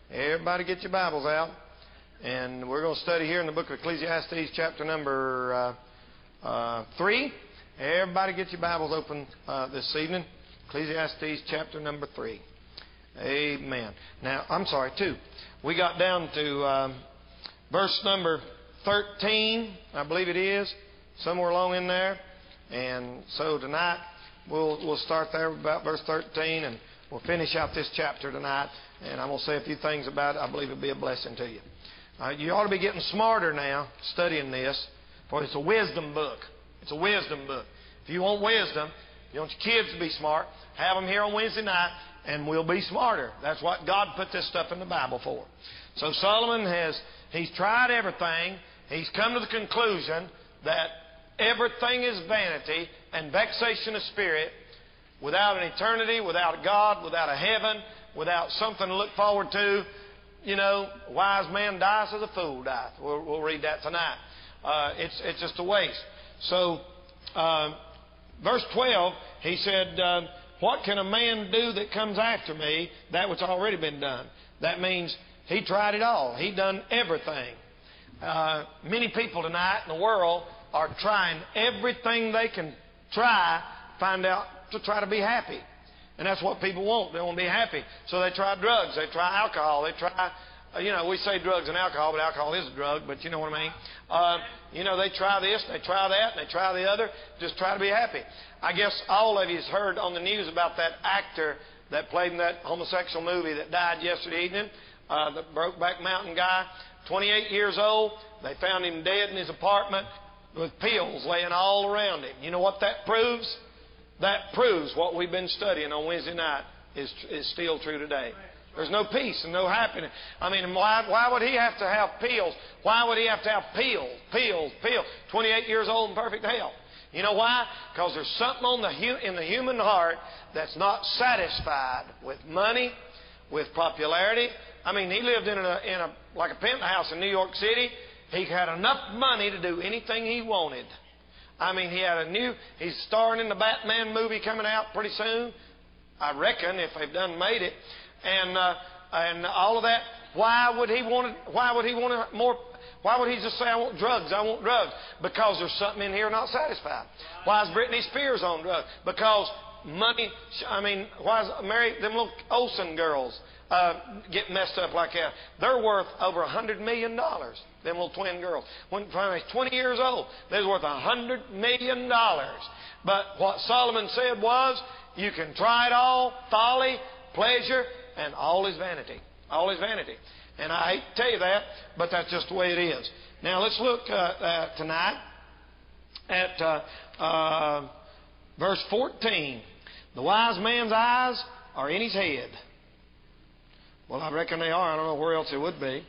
Everybody get your Bibles out. And we're going to study here in the book of Ecclesiastes, chapter number 3. Everybody get your Bibles open this evening. Ecclesiastes, chapter number 3. Amen. Now, I'm sorry, 2. We got down to verse number 13, I believe it is, somewhere along in there. And so tonight we'll start there about verse 13, and we'll finish out this chapter tonight. And I'm going to say a few things about it. I believe it'll be a blessing to you. You ought to be getting smarter now studying this, for it's a wisdom book. It's a wisdom book. If you want wisdom, you want your kids to be smart, have them here on Wednesday night, and we'll be smarter. That's what God put this stuff in the Bible for. So Solomon he's tried everything. He's come to the conclusion that everything is vanity and vexation of spirit, without an eternity, without a God, without a heaven, without something to look forward to. You know, a wise man dies as a fool dieth. We'll read that tonight. It's just a waste. So, verse 12, he said, what can a man do that comes after me, that which already been done? That means he tried it all. He done everything. Many people tonight in the world are trying everything they can try to try to be happy. And that's what people want. They want to be happy. So they try drugs. They try alcohol. They try, we say drugs and alcohol, but alcohol is a drug, but you know what I mean. They try this, they try that, and they try the other, just try to be happy. I guess all of you has heard on the news about that actor that played in that homosexual movie that died yesterday evening, the Brokeback Mountain guy, 28 years old. They found him dead in his apartment with pills laying all around him. You know what that proves? That proves what we've been studying on Wednesday night is still true today. There's no peace and no happiness. I mean, why would he have to have pills? Why would he have to have pills? 28 years old in perfect health. You know why? Because there's something in the human heart that's not satisfied with money, with popularity. I mean, he lived in like a penthouse in New York City. He had enough money to do anything he wanted. I mean, he's starring in the Batman movie coming out pretty soon, I reckon, if they've done made it. And all of that. Why would he just say, I want drugs? Because there's something in here not satisfied. Why is Britney Spears on drugs? Because money, why is them little Olsen girls get messed up like that? They're worth over $100 million. Them little twin girls. When they were 20 years old, they was worth $100 million. But what Solomon said was, you can try it all, folly, pleasure, and all is vanity. All is vanity. And I hate to tell you that, but that's just the way it is. Now let's look tonight at verse 14. The wise man's eyes are in his head. Well, I reckon they are. I don't know where else it would be.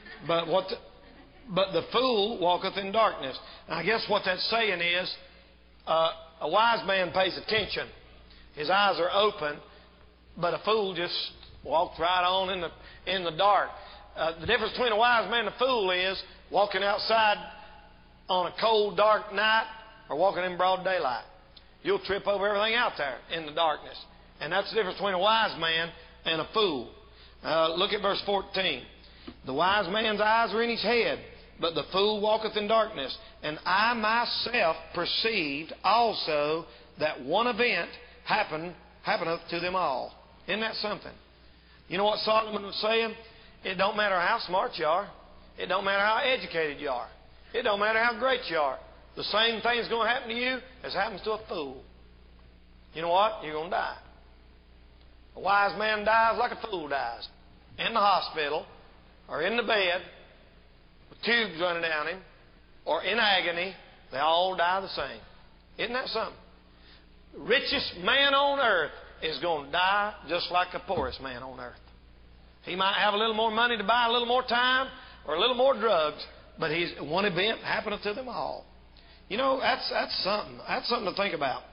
But the fool walketh in darkness. And I guess what that's saying is, a wise man pays attention. His eyes are open, but a fool just walks right on in the dark. The difference between a wise man and a fool is walking outside on a cold, dark night or walking in broad daylight. You'll trip over everything out there in the darkness. And that's the difference between a wise man and a fool. Look at verse 14. The wise man's eyes are in his head, but the fool walketh in darkness. And I myself perceived also that one event happeneth to them all. Isn't that something? You know what Solomon was saying? It don't matter how smart you are. It don't matter how educated you are. It don't matter how great you are. The same thing is going to happen to you as happens to a fool. You know what? You're going to die. A wise man dies like a fool dies. In the hospital, or in the bed, with tubes running down him, or in agony. They all die the same. Isn't that something? The richest man on earth is going to die just like the poorest man on earth. He might have a little more money to buy a little more time or a little more drugs, but one event happeneth to them all. You know, that's something. That's something to think about.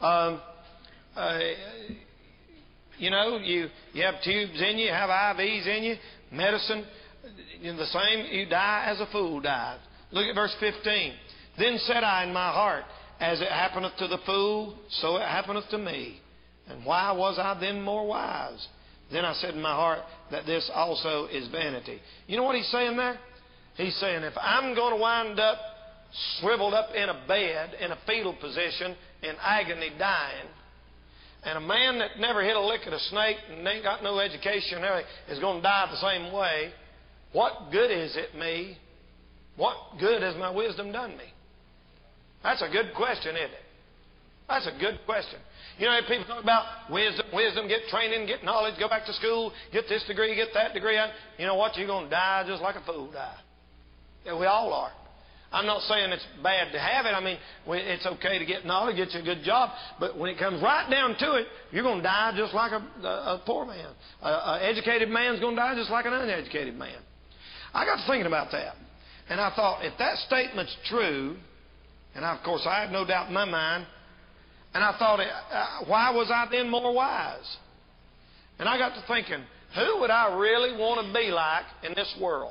You have tubes in you, you have IVs in you, medicine. The same, you die as a fool dies. Look at verse 15. Then said I in my heart, as it happeneth to the fool, so it happeneth to me. And why was I then more wise? Then I said in my heart that this also is vanity. You know what he's saying there? He's saying, if I'm going to wind up shriveled up in a bed, in a fetal position, in agony, dying, and a man that never hit a lick at a snake and ain't got no education and everything is going to die the same way, what good is it me? What good has my wisdom done me? That's a good question, isn't it? That's a good question. You know, people talk about wisdom, get training, get knowledge, go back to school, get this degree, get that degree. You know what? You're going to die just like a fool die. Yeah, we all are. I'm not saying it's bad to have it. I mean, it's okay to get knowledge, get you a good job. But when it comes right down to it, you're going to die just like a poor man. An educated man's going to die just like an uneducated man. I got to thinking about that. And I thought, if that statement's true, and of course I had no doubt in my mind, and I thought, why was I then more wise? And I got to thinking, who would I really want to be like in this world?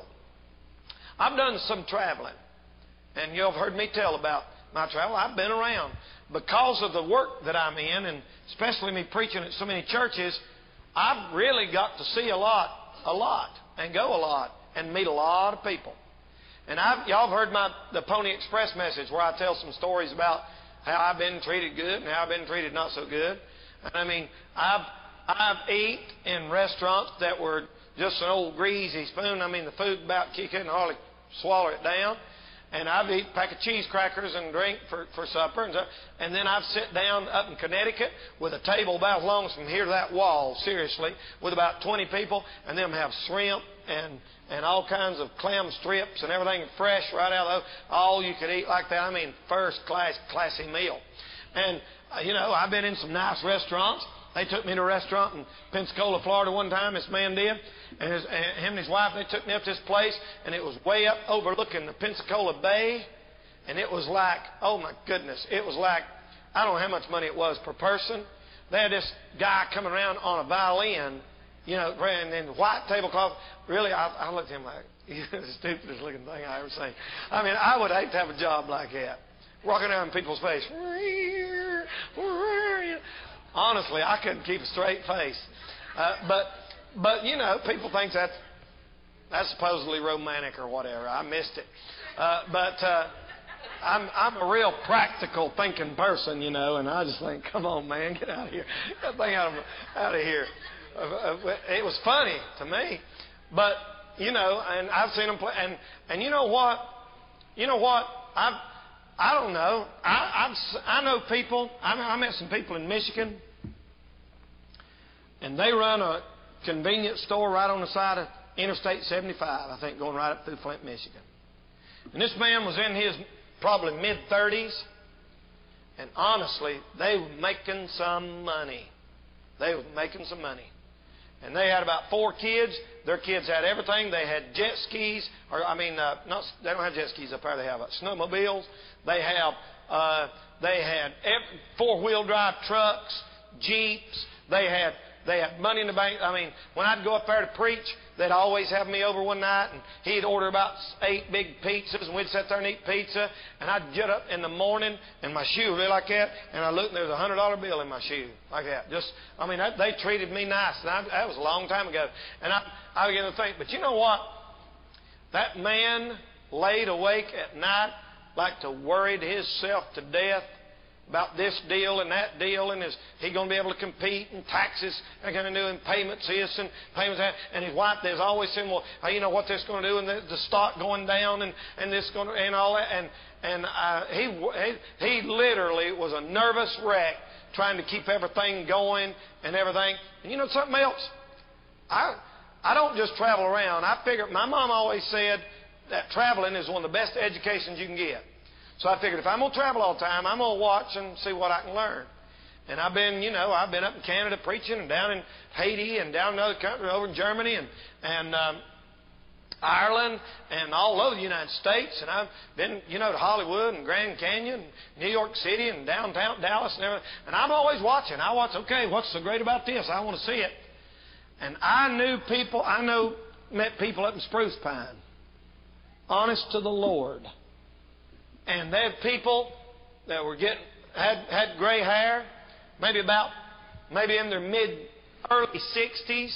I've done some traveling. And you've heard me tell about my travel. I've been around. Because of the work that I'm in, and especially me preaching at so many churches, I've really got to see a lot, and go a lot, and meet a lot of people. And y'all have heard the Pony Express message where I tell some stories about how I've been treated good and how I've been treated not so good. And I mean, I've eaten in restaurants that were just an old greasy spoon. I mean, the food about you couldn't hardly swallow it down. And I've eaten a pack of cheese crackers and drink for supper. And then I've sit down up in Connecticut with a table about as long as from here to that wall, seriously, with about 20 people, and them have shrimp and all kinds of clam strips and everything fresh right out of all you could eat like that. I mean, first class, classy meal. And, you know, I've been in some nice restaurants. They took me to a restaurant in Pensacola, Florida one time, this man did. And him and his wife, they took me up to this place, and it was way up overlooking the Pensacola Bay. And it was like, oh my goodness, it was like, I don't know how much money it was per person. They had this guy coming around on a violin, you know, and then white tablecloth. Really, I looked at him like, you're the stupidest looking thing I ever seen. I mean, I would hate to have a job like that. Walking around in people's face. Honestly, I couldn't keep a straight face. But you know, people think that's supposedly romantic or whatever. I missed it. I'm a real practical thinking person, you know, and I just think, come on, man, get out of here. Get that thing out of here. It was funny to me. But, you know, and I've seen them play. And you know what? I don't know. I know people. I met some people in Michigan, and they run a convenience store right on the side of Interstate 75, I think, going right up through Flint, Michigan. And this man was in his probably mid-30s, and honestly, they were making some money. And they had about 4 kids. Their kids had everything. They had jet skis, they don't have jet skis up there. They have snowmobiles. They had 4-wheel drive trucks, Jeeps. They had money in the bank. I mean, when I'd go up there to preach, they'd always have me over one night, and he'd order about 8 big pizzas, and we'd sit there and eat pizza. And I'd get up in the morning, and my shoe would be like that, and I looked, and there was a $100 bill in my shoe, like that. They treated me nice, and that was a long time ago. And I began to think, but you know what? That man laid awake at night like to worried himself to death about this deal and that deal, and is he going to be able to compete, and taxes are going to do, and payments this and payments that. And his wife, there's always saying, well, you know what this is going to do, and the stock going down, and this going to, and all that. And he literally was a nervous wreck trying to keep everything going and everything. And you know something else? I don't just travel around. I figure, my mom always said that traveling is one of the best educations you can get. So I figured if I'm going to travel all the time, I'm going to watch and see what I can learn. And I've been up in Canada preaching, and down in Haiti, and down in other countries, over in Germany, and Ireland, and all over the United States. And I've been, to Hollywood and Grand Canyon, and New York City, and downtown Dallas, and everything. And I'm always watching. I watch, okay, what's so great about this? I want to see it. And met people up in Spruce Pine. Honest to the Lord. And they had people that were had gray hair, maybe in their early 60s,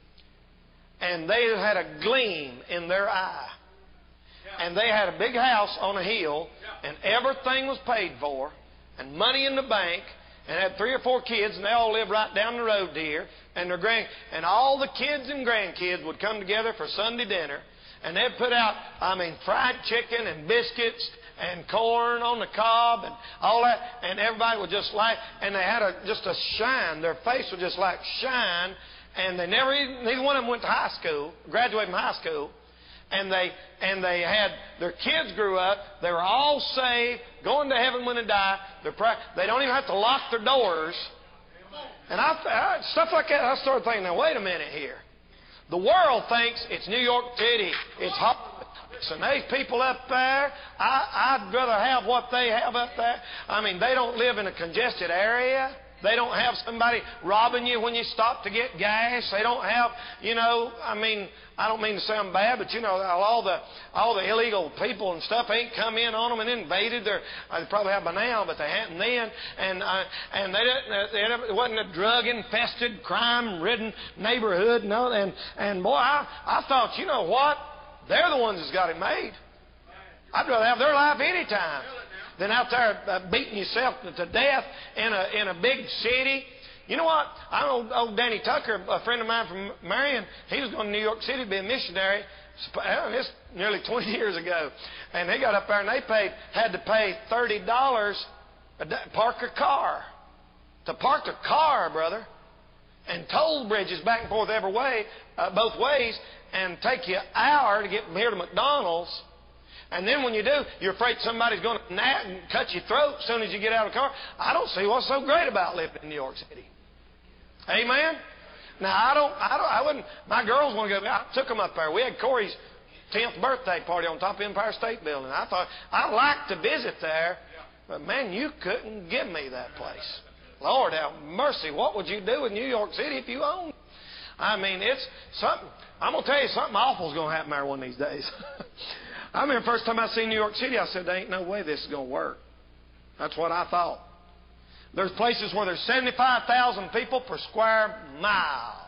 and they had a gleam in their eye. And they had a big house on a hill, and everything was paid for, and money in the bank, and had 3 or 4 kids, and they all lived right down the road here. And and all the kids and grandkids would come together for Sunday dinner, and they'd put out, fried chicken and biscuits and corn on the cob and all that, and everybody would just like, and they had just a shine. Their face would just like shine, and neither one of them went to high school, graduated from high school. And they had, their kids grew up. They were all saved, going to heaven when they die. They don't even have to lock their doors. And stuff like that, I started thinking, now wait a minute here. The world thinks it's New York City, it's Hollywood. And there's people up there, I'd rather have what they have up there. They don't live in a congested area. They don't have somebody robbing you when you stop to get gas. They don't have, I don't mean to sound bad, but all the illegal people and stuff ain't come in on them and invaded their. They probably have by now, but they hadn't then. And it wasn't a drug-infested, crime-ridden neighborhood. No, and boy, I thought, you know what? They're the ones that's got it made. I'd rather have their life any time than out there beating yourself to death in a big city. You know what? I know old Danny Tucker, a friend of mine from Marion, he was going to New York City to be a missionary. It's nearly 20 years ago. And they got up there and they had to pay $30 to park a car. To park a car, brother. And toll bridges back and forth every way, both ways, and take you an hour to get from here to McDonald's. And then when you do, you're afraid somebody's going to nat and cut your throat as soon as you get out of the car. I don't see what's so great about living in New York City. Amen? Now, I wouldn't, my girls want to go, I took them up there. We had Corey's 10th birthday party on top of Empire State Building. I thought, I'd like to visit there, but man, you couldn't give me that place. Lord have mercy, what would you do in New York City if you owned it? It's something, I'm going to tell you, something awful is going to happen there one of these days. I remember the first time I seen New York City, I said, there ain't no way this is going to work. That's what I thought. There's places where there's 75,000 people per square mile.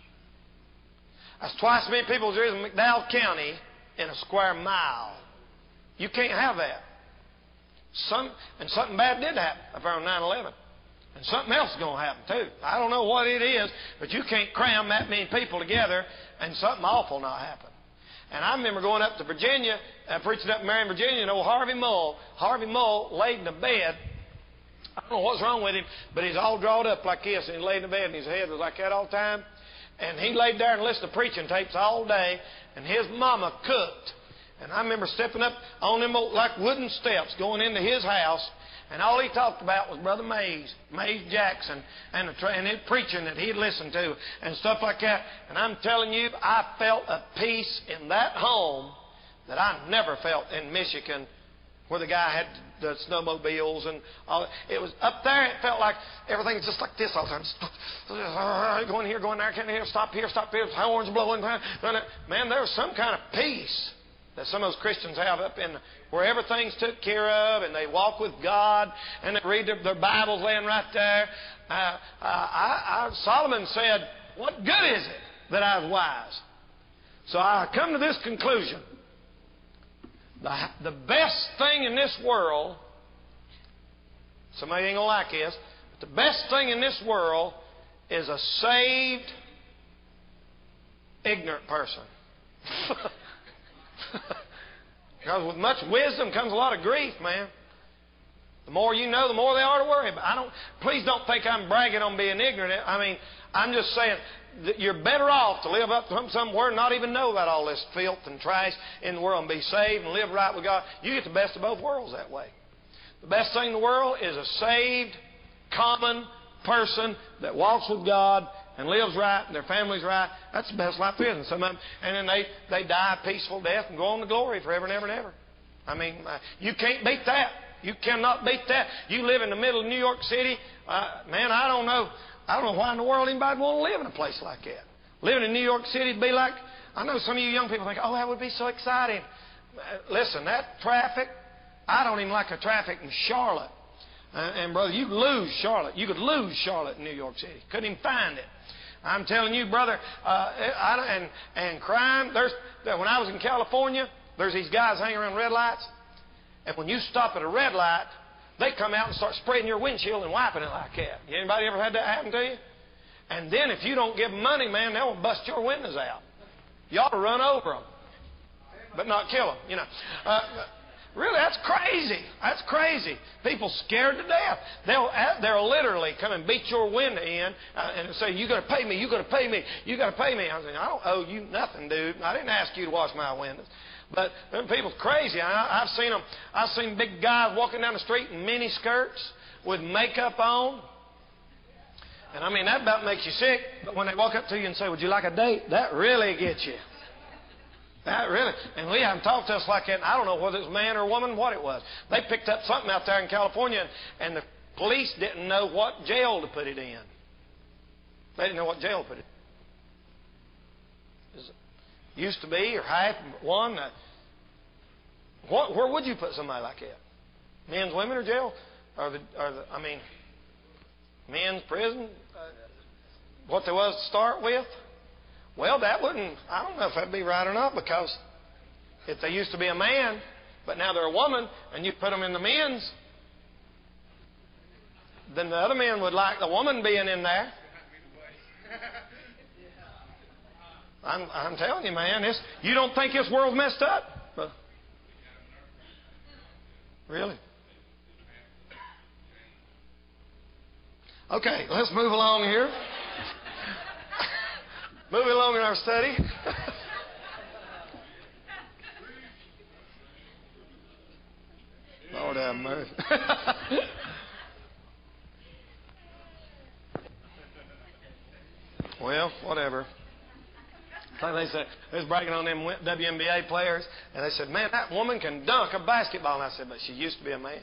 That's twice as many people as there is in McDowell County in a square mile. You can't have that. Something bad did happen around 9/11. And something else is going to happen too. I don't know what it is, but you can't cram that many people together and something awful not happen. And I remember going up to Virginia, preaching up in Marion, Virginia, and old Harvey Mull. Harvey Mull laid in a bed. I don't know what's wrong with him, but he's all drawn up like this, and he laid in the bed, and his head was like that all the time. And he laid there and listened to preaching tapes all day, and his mama cooked. And I remember stepping up on them like wooden steps, going into his house, and all he talked about was Brother Mays Jackson, and his preaching that he'd listened to, and stuff like that. And I'm telling you, I felt a peace in that home that I never felt in Michigan, where the guy had the snowmobiles and all. It was up there, it felt like everything's just like this all the time. Going here, going there, can't hear, stop here, horns blowing. Man, there was some kind of peace that some of those Christians have up in where everything's took care of, and they walk with God, and they read their Bibles laying right there. Solomon said, what good is it that I was wise? So I come to this conclusion. The best thing in this world, somebody ain't going to like this, but the best thing in this world is a saved, ignorant person. Because with much wisdom comes a lot of grief, man. The more you know, the more they are to worry about. Please don't think I'm bragging on being ignorant. I'm just saying that you're better off to live up somewhere and not even know about all this filth and trash in the world and be saved and live right with God. You get the best of both worlds that way. The best thing in the world is a saved, common person that walks with God and lives right and their family's right. That's the best life there is. And some of them, and then they die a peaceful death and go on to glory forever and ever and ever. You can't beat that. You cannot beat that. You live in the middle of New York City. Man, I don't know why in the world anybody would want to live in a place like that. Living in New York City would be like, I know some of you young people think, oh, that would be so exciting. Listen, that traffic, I don't even like the traffic in Charlotte. And brother, you could lose Charlotte. You could lose Charlotte in New York City. Couldn't even find it. I'm telling you, brother, and crime. When I was in California, there's these guys hanging around red lights, and when you stop at a red light, they come out and start spraying your windshield and wiping it like that. Anybody ever had that happen to you? And then if you don't give them money, man, they'll bust your windows out. You ought to run over them, but not kill them. You know. Really, that's crazy. That's crazy. People scared to death. They'll literally come and beat your window in and say, "You got to pay me. You got to pay me. You got to pay me." I was saying, "I don't owe you nothing, dude. I didn't ask you to wash my windows." But them people's crazy. I've seen them. I've seen big guys walking down the street in mini skirts with makeup on. And I mean, that about makes you sick. But when they walk up to you and say, "Would you like a date?" that really gets you. That really, and we haven't talked to us like that. I don't know whether it was man or woman, what it was. They picked up something out there in California, and the police didn't know what jail to put it in. They didn't know what jail to put it in. Used to be, or half one. Where would you put somebody like that? Men's, women, or jail? Men's prison? What there was to start with? Well, that wouldn't, I don't know if that'd be right or not, because if they used to be a man, but now they're a woman, and you put them in the men's, then the other men would like the woman being in there. I'm telling you, man, you don't think this world's messed up? Really? Okay, let's move along here. Moving along in our study. Lord have mercy. Well, whatever. Like they said, they was bragging on them WNBA players, and they said, "Man, that woman can dunk a basketball." And I said, "But she used to be a man."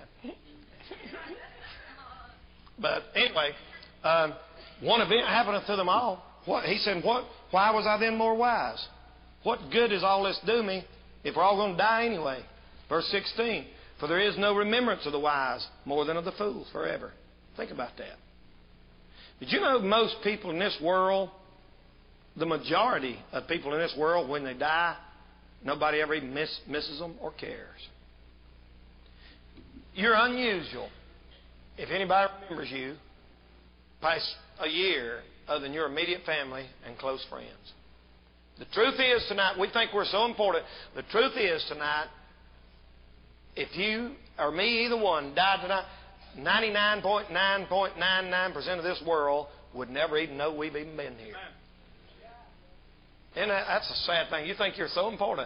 But anyway, one event happened to them all. He said, why was I then more wise? What good does all this do me if we're all going to die anyway? Verse 16, "For there is no remembrance of the wise more than of the fools forever." Think about that. Did you know most people in this world, the majority of people in this world, when they die, nobody ever even misses them or cares? You're unusual if anybody remembers you past a year other than your immediate family and close friends. The truth is tonight, we think we're so important. The truth is tonight, if you or me, either one, died tonight, 99.999% of this world would never even know we've even been here. And that's a sad thing. You think you're so important.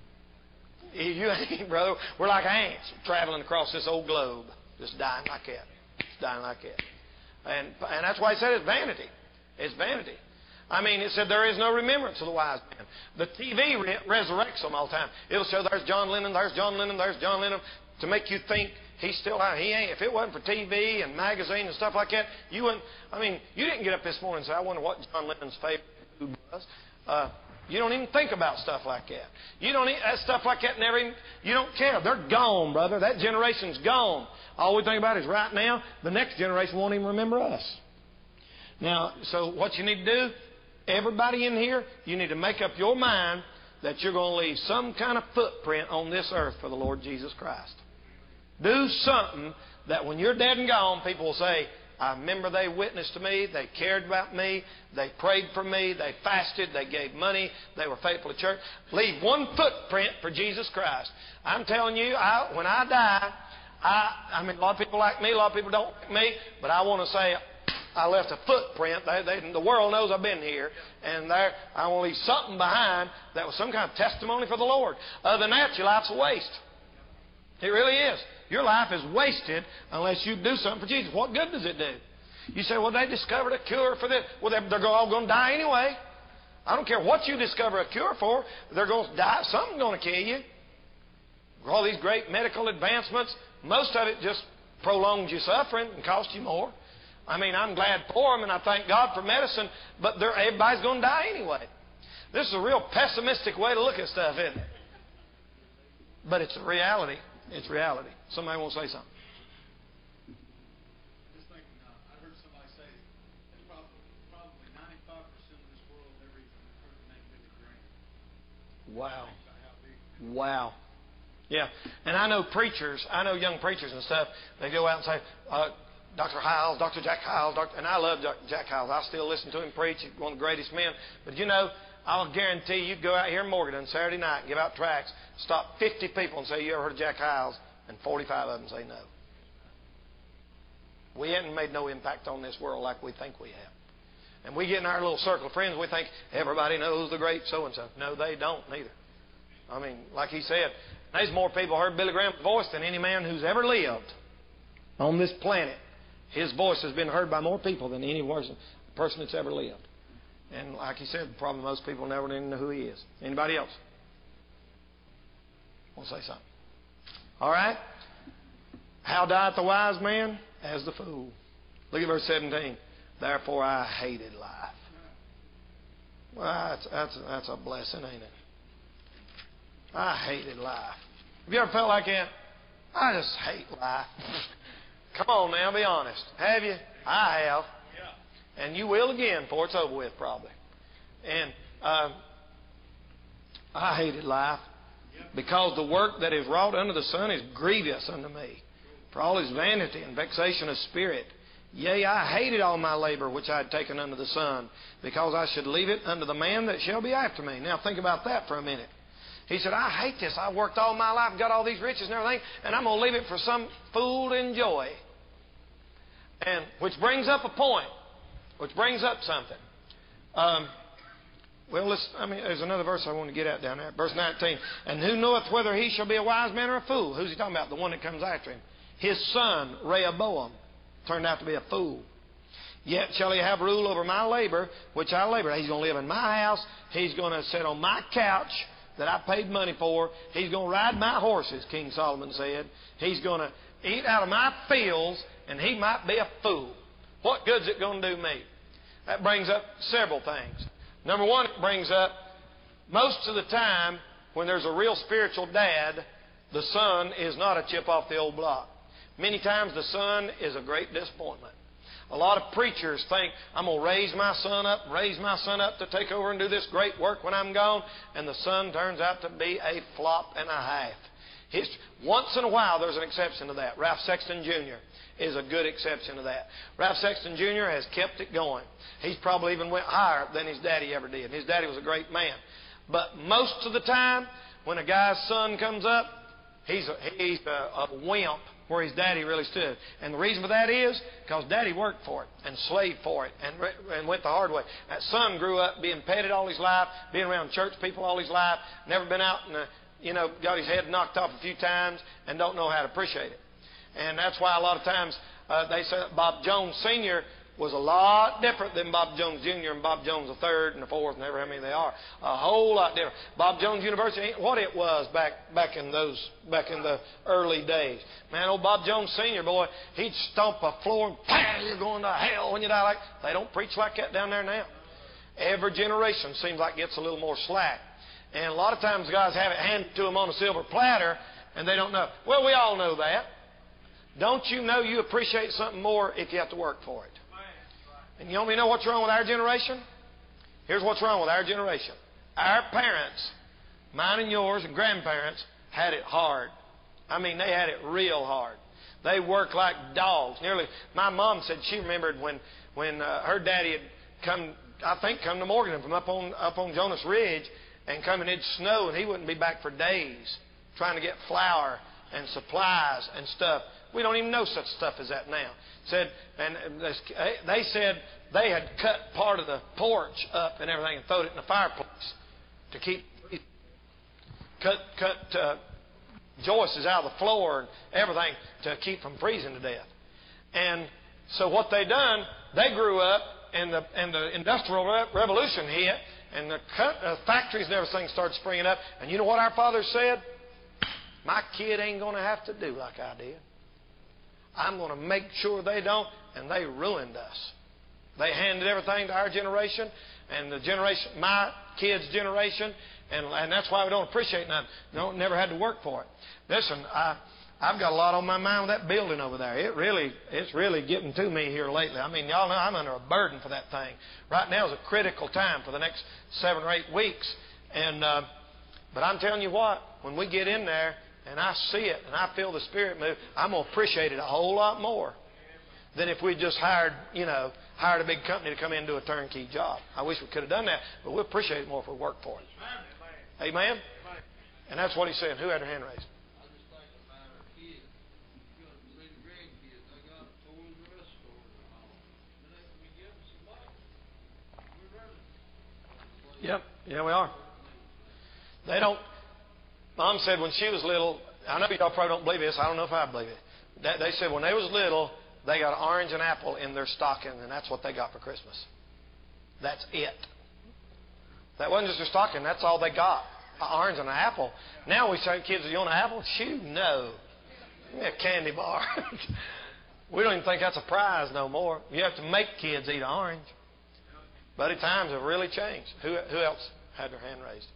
You ain't, brother. We're like ants traveling across this old globe, just dying like that. Just dying like that. And that's why he said it's vanity. It's vanity. I mean, it said there is no remembrance of the wise man. The TV resurrects them all the time. It'll show there's John Lennon, there's John Lennon, there's John Lennon, to make you think he's still out. He ain't. If it wasn't for TV and magazine and stuff like that, you wouldn't. I mean, you didn't get up this morning and say, "I wonder what John Lennon's favorite food was." You don't even think about stuff like that. You don't that stuff like that. You don't care. They're gone, brother. That generation's gone. All we think about is right now. The next generation won't even remember us. Now, so what you need to do, everybody in here, you need to make up your mind that you're going to leave some kind of footprint on this earth for the Lord Jesus Christ. Do something that when you're dead and gone, people will say, "I remember they witnessed to me, they cared about me, they prayed for me, they fasted, they gave money, they were faithful to church." Leave one footprint for Jesus Christ. I'm telling you, when I die, I mean, a lot of people like me, a lot of people don't like me, but I want to say, I left a footprint. The world knows I've been here. And I want to leave something behind that was some kind of testimony for the Lord. Other than that, your life's a waste. It really is. Your life is wasted unless you do something for Jesus. What good does it do? You say, "Well, they discovered a cure for this." Well, they're all going to die anyway. I don't care what you discover a cure for. They're going to die. Something's going to kill you. All these great medical advancements, most of it just prolongs your suffering and costs you more. I mean, I'm glad for them, and I thank God for medicine, but everybody's going to die anyway. This is a real pessimistic way to look at stuff, isn't it? But it's a reality. It's reality. Somebody won't say something. Just thinking, I heard somebody say that probably 95% Wow. Wow. Yeah. And I know preachers, young preachers and stuff, they go out and say, Dr. Hiles, Dr. Jack Hiles, and I love Jack Hiles. I still listen to him preach. He's one of the greatest men. But you know, I'll guarantee you go out here in Morganton Saturday night and give out tracts, stop 50 people and say, you ever heard of Jack Hiles? And 45 of them say no. We haven't made no impact on this world like we think we have. And we get in our little circle of friends, we think everybody knows the great so-and-so. No, they don't neither. I mean, like he said, there's more people heard Billy Graham's voice than any man who's ever lived on this planet. His voice has been heard by more people than any person that's ever lived. And like he said, probably most people never even know who he is. Anybody else? Want to say something? All right. How dieth the wise man? As the fool. Look at verse 17. Therefore I hated life. Well, that's a blessing, ain't it? I hated life. Have you ever felt like that? I just hate life. Come on now, be honest. Have you? I have. Yeah. And you will again before it's over with, probably. And I hated life because the work that is wrought under the sun is grievous unto me. For all his vanity and vexation of spirit. Yea, I hated all my labor which I had taken under the sun, because I should leave it unto the man that shall be after me. Now think about that for a minute. He said, I hate this. I worked all my life, got all these riches and everything, and I'm going to leave it for some fool to enjoy. And which brings up a point. Which brings up something. There's another verse I want to get at down there. Verse 19. And who knoweth whether he shall be a wise man or a fool? Who's he talking about? The one that comes after him. His son, Rehoboam, turned out to be a fool. Yet shall he have rule over my labor, which I labor. He's going to live in my house. He's going to sit on my couch that I paid money for. He's going to ride my horses, King Solomon said. He's going to eat out of my fields, and he might be a fool. What good's it going to do me? That brings up several things. Number one, it brings up most of the time when there's a real spiritual dad, the son is not a chip off the old block. Many times the son is a great disappointment. A lot of preachers think, I'm going to raise my son up to take over and do this great work when I'm gone, and the son turns out to be a flop and a half. Once in a while there's an exception to that. Ralph Sexton Jr. is a good exception to that. Ralph Sexton Jr. has kept it going. He's probably even went higher than his daddy ever did. His daddy was a great man. But most of the time, when a guy's son comes up, he's a wimp where his daddy really stood. And the reason for that is because daddy worked for it and slaved for it and went the hard way. That son grew up being petted all his life, being around church people all his life, never been out and got his head knocked off a few times and don't know how to appreciate it. And that's why a lot of times they say Bob Jones Sr. was a lot different than Bob Jones Jr. and Bob Jones III and the fourth and ever how many they are. A whole lot different. Bob Jones University ain't what it was back in the early days. Man, old Bob Jones Sr., boy, he'd stomp a floor and bang, you're going to hell when you die. They don't preach like that down there now. Every generation seems like gets a little more slack. And a lot of times guys have it handed to them on a silver platter and they don't know. Well, we all know that. Don't you know you appreciate something more if you have to work for it? And you want me to know what's wrong with our generation? Here's what's wrong with our generation. Our parents, mine and yours and grandparents, had it hard. I mean, they had it real hard. They worked like dogs. My mom said she remembered when her daddy had come to Morgan from up on Jonas Ridge and come and it'd snow and he wouldn't be back for days trying to get flour and supplies and stuff. We don't even know such stuff as that now. They said they had cut part of the porch up and everything and thrown it in the fireplace to keep cut joists out of the floor and everything to keep from freezing to death. And so what they done, they grew up and the Industrial Revolution hit and the factories and everything started springing up. And you know what our father said? My kid ain't going to have to do like I did. I'm going to make sure they don't, and they ruined us. They handed everything to our generation and my kids' generation, and that's why we don't appreciate nothing. Never had to work for it. Listen, I've got a lot on my mind with that building over there. It's really getting to me here lately. I mean, y'all know I'm under a burden for that thing. Right now is a critical time for the next 7 or 8 weeks, and But I'm telling you what, when we get in there and I see it and I feel the Spirit move, I'm going to appreciate it a whole lot more than if we just hired a big company to come in and do a turnkey job. I wish we could have done that, but we'll appreciate it more if we work for it. Amen? And that's what he's saying. Who had their hand raised? Yep. Yeah, we are. They don't. Mom said when she was little, I know y'all probably don't believe this. I don't know if I believe it. They said when they was little, they got an orange and apple in their stocking, and that's what they got for Christmas. That's it. That wasn't just their stocking. That's all they got. An orange and an apple. Now we say, kids, do you want an apple? Shoot, no. Give me a candy bar. We don't even think that's a prize no more. You have to make kids eat an orange. Buddy, times have really changed. Who else had their hand raised?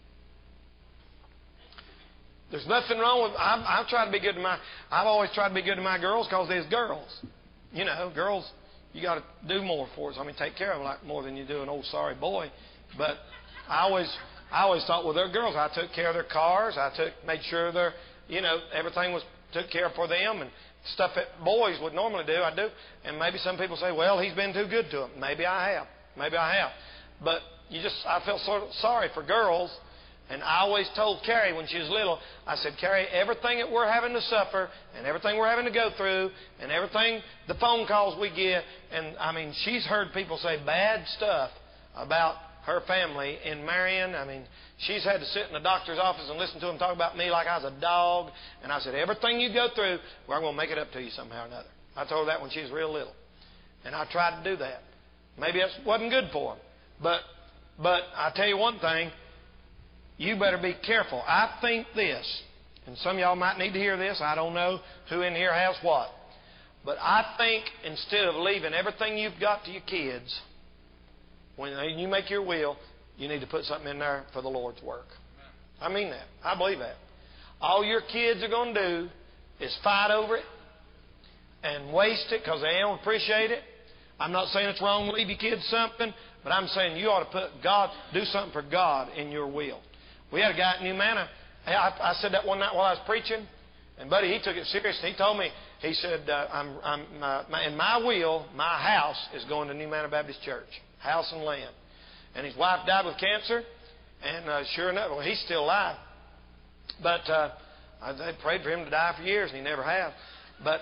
There's nothing wrong with. I've always tried to be good to my girls because they're girls. You know, girls, you got to do more for us. I mean, take care of them like more than you do an old sorry boy. But I always thought, well, they're girls. I took care of their cars. Made sure everything was took care of for them, and stuff that boys would normally do, I do. And maybe some people say, well, he's been too good to them. Maybe I have. But I felt sort of sorry for girls. And I always told Carrie when she was little, I said, Carrie, everything that we're having to suffer and everything we're having to go through and everything, the phone calls we get, and I mean, she's heard people say bad stuff about her family in Marion. I mean, she's had to sit in the doctor's office and listen to them talk about me like I was a dog. And I said, everything you go through, we're going to make it up to you somehow or another. I told her that when she was real little. And I tried to do that. Maybe that wasn't good for them. But I tell you one thing, you better be careful. I think this, and some of y'all might need to hear this. I don't know who in here has what. But I think instead of leaving everything you've got to your kids, when you make your will, you need to put something in there for the Lord's work. I mean that. I believe that. All your kids are going to do is fight over it and waste it because they don't appreciate it. I'm not saying it's wrong to leave your kids something, but I'm saying you ought to do something for God in your will. We had a guy at New Manna. I said that one night while I was preaching, and buddy, he took it serious. He told me, he said, in my will, my house is going to New Manna Baptist Church, house and land. And his wife died with cancer, and sure enough, well, he's still alive. But they prayed for him to die for years, and he never has. But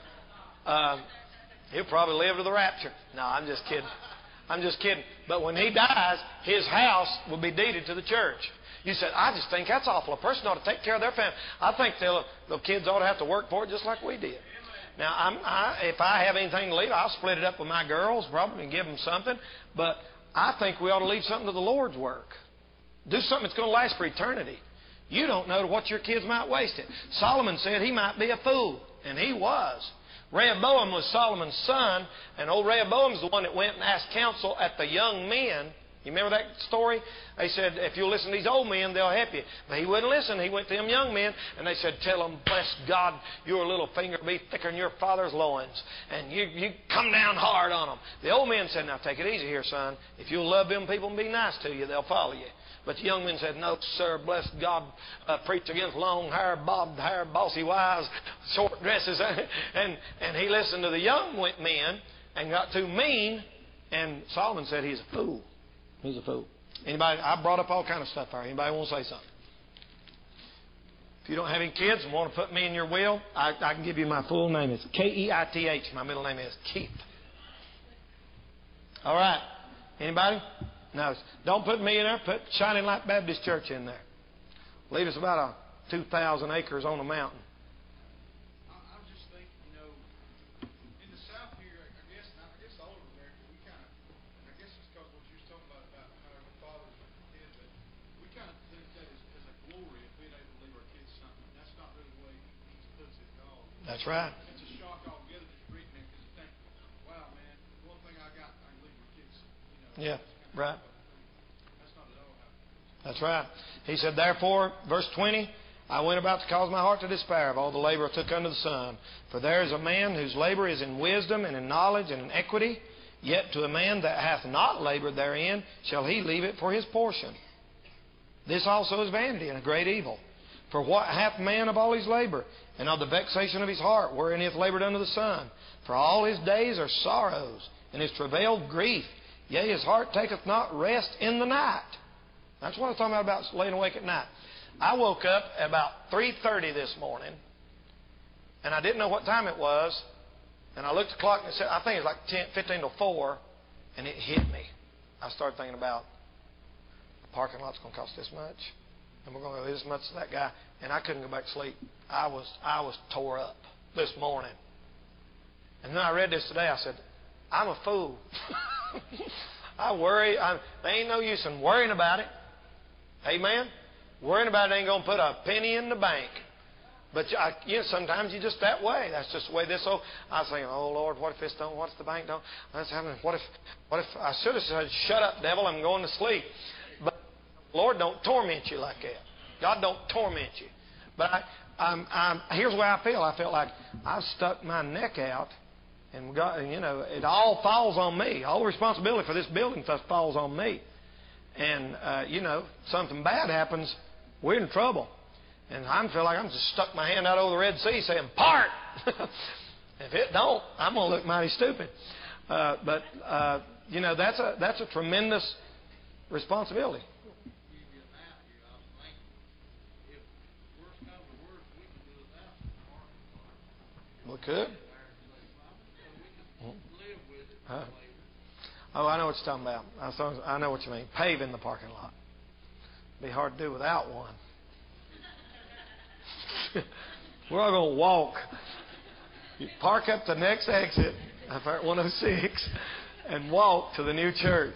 he'll probably live to the rapture. No, I'm just kidding. But when he dies, his house will be deeded to the church. You said, I just think that's awful. A person ought to take care of their family. I think the kids ought to have to work for it just like we did. Now, if I have anything to leave, I'll split it up with my girls probably and give them something. But I think we ought to leave something to the Lord's work. Do something that's going to last for eternity. You don't know what your kids might waste it. Solomon said he might be a fool, and he was. Rehoboam was Solomon's son, and old Rehoboam's the one that went and asked counsel at the young men. You remember that story? They said, if you'll listen to these old men, they'll help you. But he wouldn't listen. He went to them young men, and they said, tell them, bless God, your little finger will be thicker than your father's loins. And you come down hard on them. The old men said, now take it easy here, son. If you'll love them people and be nice to you, they'll follow you. But the young men said, no, sir, bless God, preach against long hair, bobbed hair, bossy wives, short dresses. And he listened to the young men and got too mean, and Solomon said he's a fool. He's a fool. Anybody? I brought up all kind of stuff here. Anybody want to say something? If you don't have any kids and want to put me in your will, I can give you my full name. It's Keith. My middle name is Keith. All right. Anybody? No. Don't put me in there. Put Shining Light Baptist Church in there. Leave us about 2,000 acres on a mountain. I'm just thinking, in the South here, I guess all over America, we kind of, I guess it's because what you were talking about how the fathers and the kids, but we kind of think that as a glory of being able to leave our kids something. That's not really the way he puts it at all. That's right. It's a shock altogether just reading it because you think, wow, man, one thing I got, I can leave my kids. Yeah, right. That's not at all how. That's right. He said, therefore, verse 20, I went about to cause my heart to despair of all the labor I took under the sun. For there is a man whose labor is in wisdom and in knowledge and in equity. Yet to a man that hath not labored therein shall he leave it for his portion. This also is vanity and a great evil. For what hath man of all his labour, and of the vexation of his heart, wherein he hath laboured under the sun? For all his days are sorrows, and his travail grief. Yea, his heart taketh not rest in the night. That's what I'm talking about laying awake at night. I woke up at about 3:30 this morning, and I didn't know what time it was. And I looked at the clock, and it said, I think it was like 15 to 4, and it hit me. I started thinking about the parking lot's going to cost this much, and we're going to go this much to that guy. And I couldn't go back to sleep. I was tore up this morning. And then I read this today. I said, I'm a fool. I worry. There ain't no use in worrying about it. Amen? Worrying about it ain't going to put a penny in the bank. But sometimes you're just that way. That's just the way this old. I was thinking, oh Lord, what if this don't? What if the bank don't? What's happening? What if I should have said, shut up, devil, I'm going to sleep. But Lord don't torment you like that. God don't torment you. But here's the way I feel. I felt like I've stuck my neck out, and God, it all falls on me. All the responsibility for this building stuff falls on me. And something bad happens, we're in trouble. And I feel like I'm just stuck my hand out over the Red Sea saying, part! If it don't, I'm going to look mighty stupid. But that's a tremendous responsibility. We could. Oh, I know what you're talking about. I know what you mean. Paving the parking lot. It'd be hard to do without one. We're all going to walk. You park up the next exit at 106 and walk to the new church.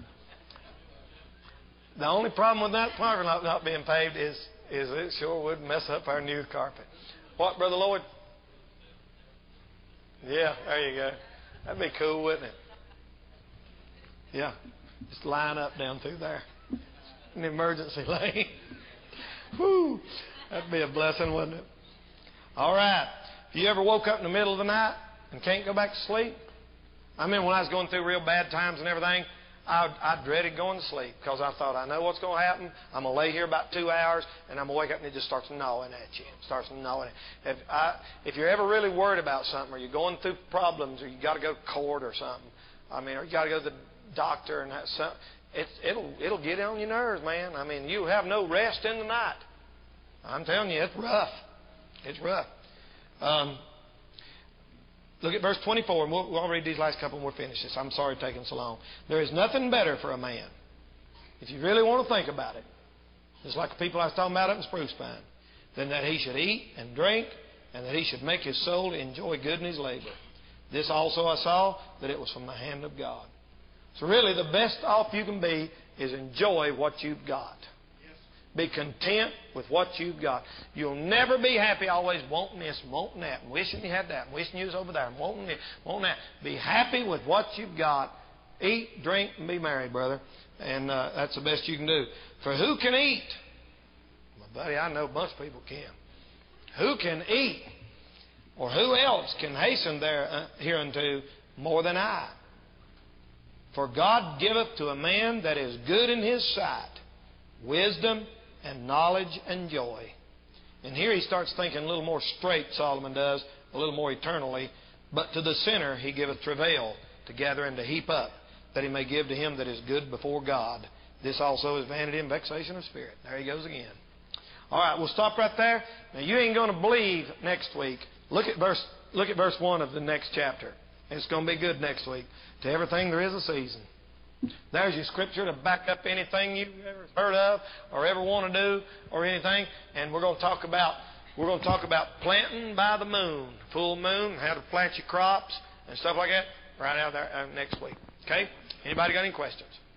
The only problem with that parking lot not being paved is it sure would mess up our new carpet. What, Brother Lloyd? Yeah, there you go. That'd be cool, wouldn't it? Yeah. Just line up down through there. An emergency lane. Whew. That'd be a blessing, wouldn't it? All right. If you ever woke up in the middle of the night and can't go back to sleep? I remember when I was going through real bad times and everything, I dreaded going to sleep because I thought, I know what's going to happen. I'm going to lay here about 2 hours, and I'm going to wake up and it just starts gnawing at you. It starts gnawing at you. If you're ever really worried about something, or you're going through problems, or you got to go to court or something, or you got to go to the doctor and it'll get on your nerves, man. You have no rest in the night. I'm telling you, it's rough. It's rough. Look at verse 24, and we'll read these last couple and we'll finish this. I'm sorry it's taking so long. There is nothing better for a man, if you really want to think about it, just like the people I was talking about up in Spruce Pine, than that he should eat and drink, and that he should make his soul enjoy good in his labor. This also I saw, that it was from the hand of God. So really, the best off you can be is enjoy what you've got. Be content with what you've got. You'll never be happy always wanting this and wanting that, and wishing you had that, and wishing you was over there, and wanting this, wanting that. Be happy with what you've got. Eat, drink, and be merry, brother. And that's the best you can do. For who can eat? My buddy, I know a bunch of people can. Who can eat? Or who else can hasten hereunto more than I? For God giveth to a man that is good in his sight wisdom and knowledge and joy. And here he starts thinking a little more straight, Solomon does, a little more eternally. But to the sinner he giveth travail, to gather and to heap up, that he may give to him that is good before God. This also is vanity and vexation of spirit. There he goes again. All right, we'll stop right there. Now you ain't going to believe next week. Look at verse 1 of the next chapter. It's going to be good next week. To everything there is a season. There's your scripture to back up anything you've ever heard of or ever want to do or anything. And we're going to talk about planting by the moon, full moon, how to plant your crops and stuff like that right out there next week. Okay? Anybody got any questions?